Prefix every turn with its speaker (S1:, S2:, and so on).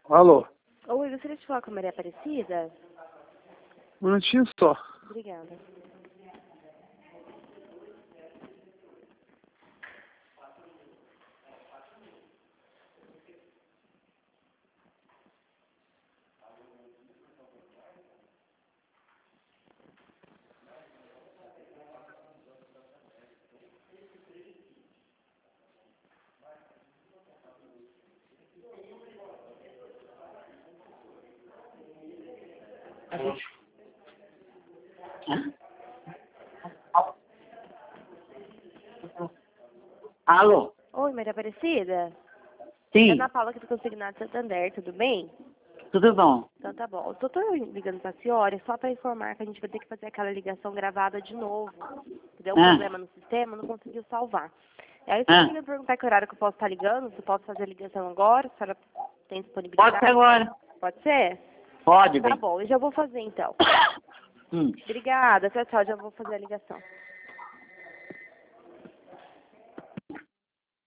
S1: Alô?
S2: Oi, gostaria de falar com a Maria Aparecida?
S1: Um minutinho só.
S2: Obrigada.
S3: Alô?
S2: Oi, Maria Aparecida?
S3: Sim,
S2: Ana Paula aqui do Consignado Santander, tudo bem?
S3: tudo bom.
S2: Então tá bom. Eu tô ligando pra senhora só pra informar que a gente vai ter que fazer aquela ligação gravada de novo. Deu um problema no sistema, não conseguiu salvar. E aí eu queria perguntar que horário que eu posso estar ligando, se eu posso fazer a ligação agora, se a senhora tem disponibilidade.
S3: Pode ser agora.
S2: Pode ser?
S3: Pode,
S2: Tá
S3: bem.
S2: bom, eu já vou fazer então.
S3: Hum.
S2: Obrigada, tchau, tchau, já vou fazer a ligação.